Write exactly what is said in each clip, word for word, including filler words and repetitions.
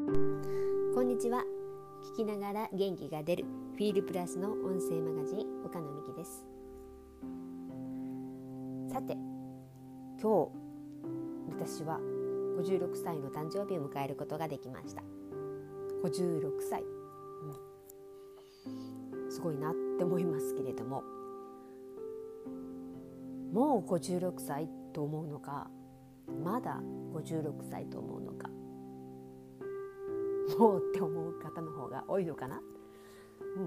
こんにちは。聞きながら元気が出るフィールプラスの音声マガジン岡野美希です。さて、今日私はごじゅうろくさいの誕生日を迎えることができました。ごじゅうろくさい、うん、すごいなって思いますけれども、もうごじゅうろくさいと思うのか、まだごじゅうろくさいと思うのか、もうって思う方の方が多いのかな、うん、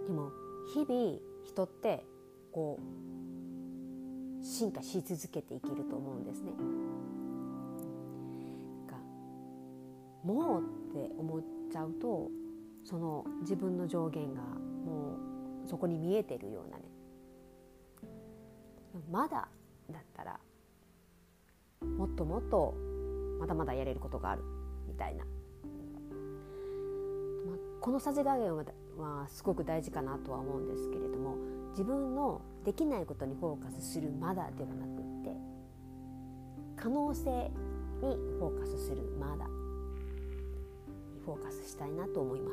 でも日々人ってこう進化し続けて生きると思うんですね。なんかもうって思っちゃうと、その自分の上限がもうそこに見えてるようなね、まだだったらもっともっとまだまだやれることがあるみたいな、まあ、このさじ加減は、はすごく大事かなとは思うんですけれども、自分のできないことにフォーカスするまだではなくって、可能性にフォーカスするまだにフォーカスしたいなと思います、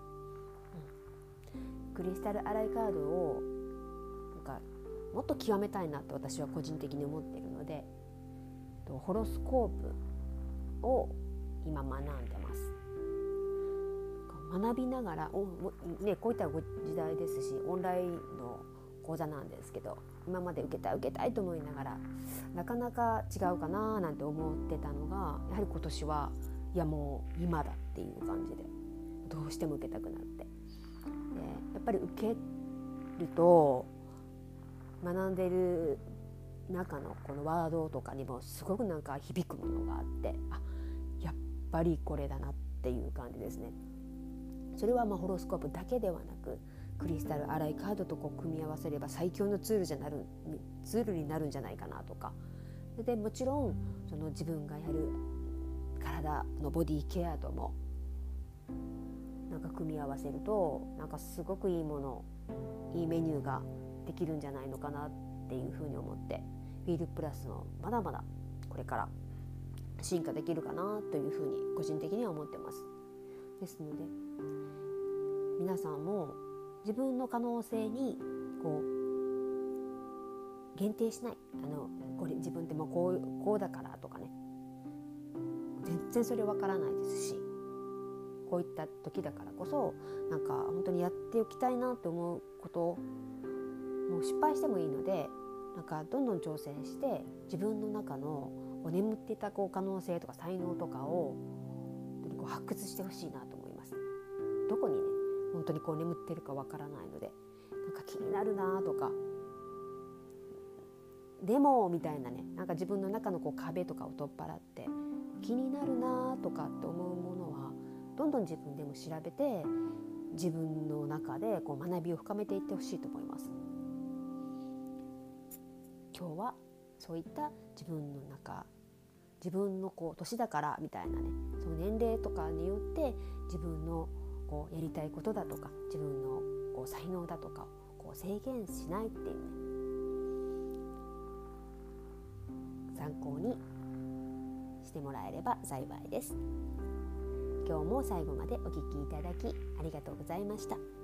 うん、クリスタルアライカードをなんかもっと極めたいなと私は個人的に思っているので、ホロスコープを今学んでます。学びながら、ね、こういった時代ですし、オンラインの講座なんですけど、今まで受けたい受けたいと思いながらなかなか違うかななんて思ってたのが、やはり今年はいやもう今だっていう感じでどうしても受けたくなって、でやっぱり受けると学んでる中のこのワードとかにもすごくなんか響くものがあって、あ、やっぱりこれだなっていう感じですね。それはまあホロスコープだけではなく、クリスタルアライカードとこう組み合わせれば最強のツールじゃなるツールになるんじゃないかなとか、でもちろんその自分がやる体のボディケアともなんか組み合わせると、なんかすごくいいもの、いいメニューができるんじゃないのかなっていうふうに思って、フィールプラスのまだまだこれから進化できるかなというふうに個人的には思ってます。ですので皆さんも自分の可能性にこう限定しない、あのこれ自分ってもうこう、こうだからとかね、全然それわからないですし、こういった時だからこそなんか本当にやっておきたいなと思うことを、もう失敗してもいいので、なんかどんどん挑戦して自分の中のこう眠っていたこう可能性とか才能とかをこう発掘してほしいなと思います。どこにね本当にこう眠ってるかわからないので、なんか気になるなとか、でもみたいなね、なんか自分の中のこう壁とかを取っ払って気になるなとかって思うものはどんどん自分でも調べて、自分の中でこう学びを深めていってほしいと思います。今日はそういった自分の中、自分のこう年だからみたいなね、その年齢とかによって自分のこうやりたいことだとか、自分のこう才能だとかをこう制限しないっていうね、参考にしてもらえれば幸いです。今日も最後までお聞きいただきありがとうございました。